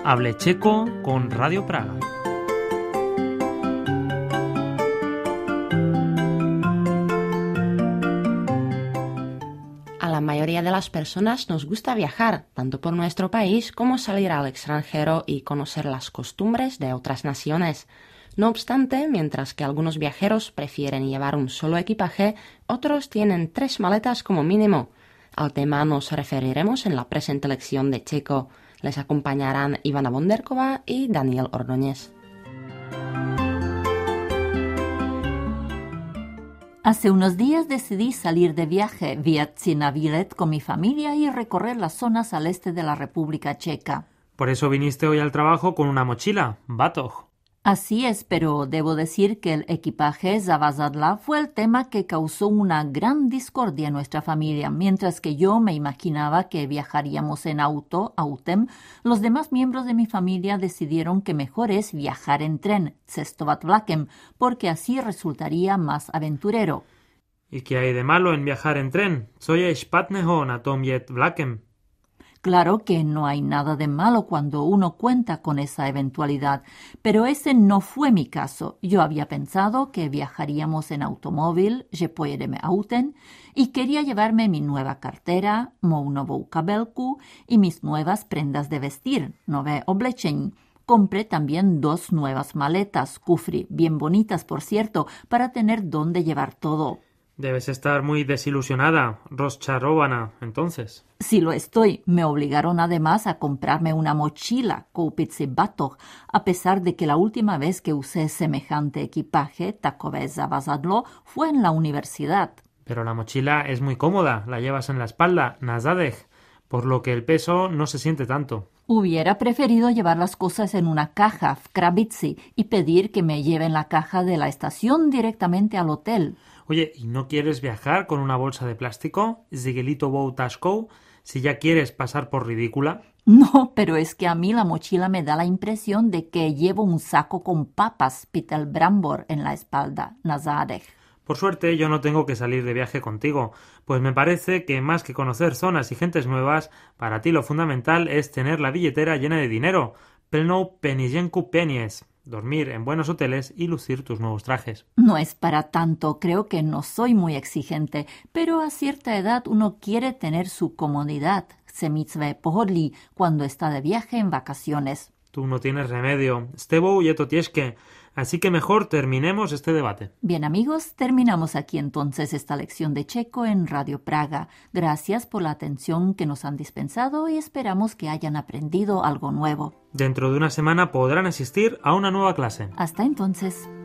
Hable Checo con Radio Praga. A la mayoría de las personas nos gusta viajar, tanto por nuestro país como salir al extranjero y conocer las costumbres de otras naciones. No obstante, mientras que algunos viajeros prefieren llevar un solo equipaje, otros tienen 3 maletas como mínimo. Al tema nos referiremos en la presente lección de checo. Les acompañarán Ivana Bonderkova y Daniel Ordóñez. Hace unos días decidí salir de viaje vía Cinavilet con mi familia y recorrer las zonas al este de la República Checa. Por eso viniste hoy al trabajo con una mochila, Batoh. Así es, pero debo decir que el equipaje Zavazadla fue el tema que causó una gran discordia en nuestra familia. Mientras que yo me imaginaba que viajaríamos en autem, los demás miembros de mi familia decidieron que mejor es viajar en tren, cestovat vlakem, porque así resultaría más aventurero. ¿Y qué hay de malo en viajar en tren? Soy špatného na tom jet vlakem. Claro que no hay nada de malo cuando uno cuenta con esa eventualidad, pero ese no fue mi caso. Yo había pensado que viajaríamos en automóvil, že pojedeme autem, y quería llevarme mi nueva cartera, mou novou kabelku y mis nuevas prendas de vestir, nové oblečení. Compré también 2 nuevas maletas, kufri, bien bonitas por cierto, para tener dónde llevar todo. Debes estar muy desilusionada, rozčarovaná, entonces. Sí lo estoy. Me obligaron además a comprarme una mochila, koupit batoh, a pesar de que la última vez que usé semejante equipaje, takové zavazadlo, fue en la universidad. Pero la mochila es muy cómoda, la llevas en la espalda, na zadech, por lo que el peso no se siente tanto. Hubiera preferido llevar las cosas en una caja, v krabici, y pedir que me lleven la caja de la estación directamente al hotel. Oye, ¿y no quieres viajar con una bolsa de plástico? Zigelito Boutashko, si ya quieres pasar por ridícula. No, pero es que a mí la mochila me da la impresión de que llevo un saco con papas, pitel brambor, en la espalda, nazadech. Por suerte yo no tengo que salir de viaje contigo, pues me parece que más que conocer zonas y gentes nuevas, para ti lo fundamental es tener la billetera llena de dinero, plno penijenku penies, dormir en buenos hoteles y lucir tus nuevos trajes. No es para tanto, creo que no soy muy exigente, pero a cierta edad uno quiere tener su comodidad, se mitzve pohodlí, cuando está de viaje en vacaciones. Tú no tienes remedio, Stebou y Tieske. Así que mejor terminemos este debate. Bien amigos, terminamos aquí entonces esta lección de checo en Radio Praga. Gracias por la atención que nos han dispensado y esperamos que hayan aprendido algo nuevo. Dentro de una semana podrán asistir a una nueva clase. Hasta entonces.